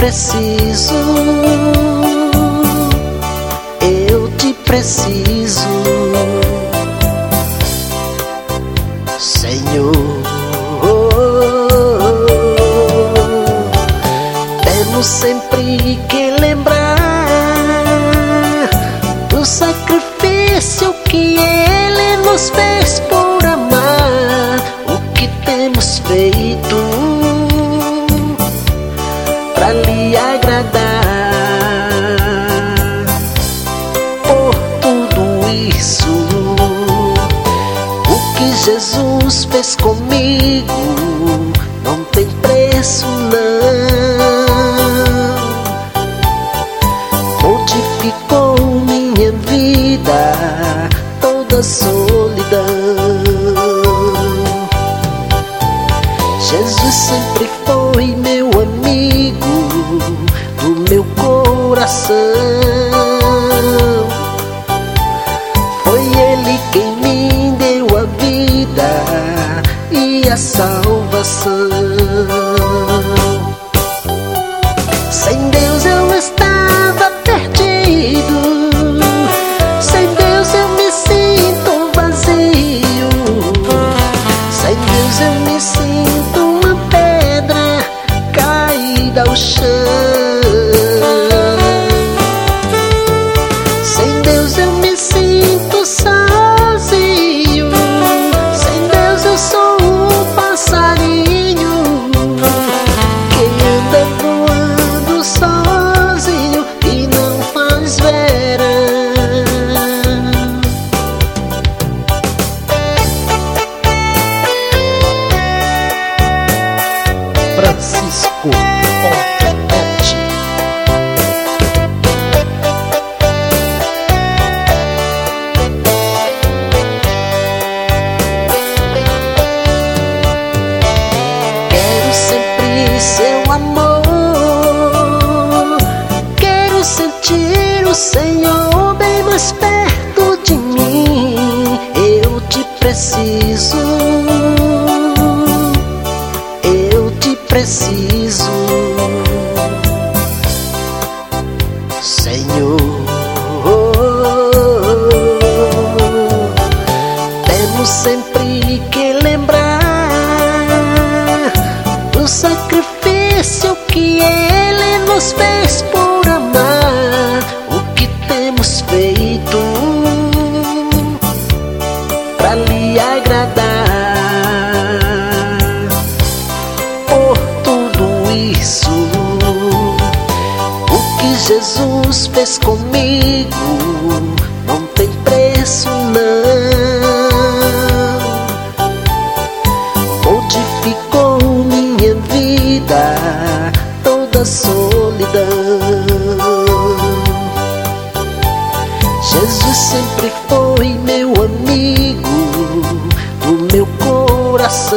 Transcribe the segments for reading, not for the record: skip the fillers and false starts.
preciso, eu te preciso, Senhor. Temos sempre que lembrar do sacrifício que Ele nos fez por amar, o que temos feito pra lhe agradar. Por tudo isso, o que Jesus fez comigo não tem preço, não. Modificou minha vida, toda solidão. Jesus sempre foi meu amigo do meu coração. Foi Ele quem me deu a vida e a salvação. Sem Deus eu estava perdido, sem Deus eu me sinto vazio, sem Deus eu me sinto uma pedra caída ao chão. Sem Deus eu me sinto sozinho, sem Deus eu sou um passarinho que anda voando sozinho e não faz verão. Francisco Ortete. Quero sempre seu amor, quero sentir o Senhor bem mais perto de mim. Eu te preciso, eu te preciso, Senhor. Temos sempre que lembrar do sacrifício que Ele nos fez por amar, o que temos feito pra lhe agradar. Por tudo isso, o que Jesus fez comigo não tem preço, não. Modificou minha vida, toda solidão. Jesus sempre foi meu amigo do meu coração.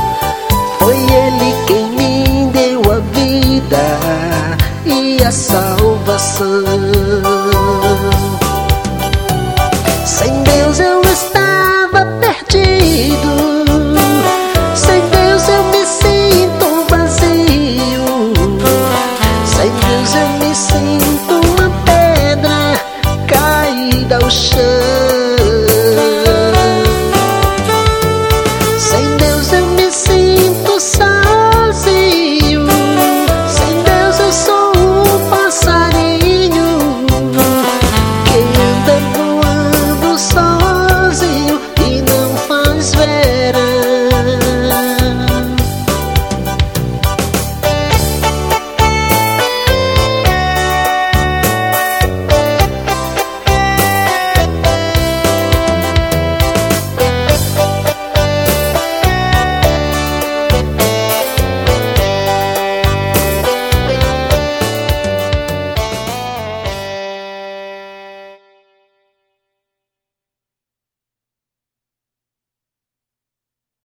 Foi Ele quem me deu a vida e a salvação.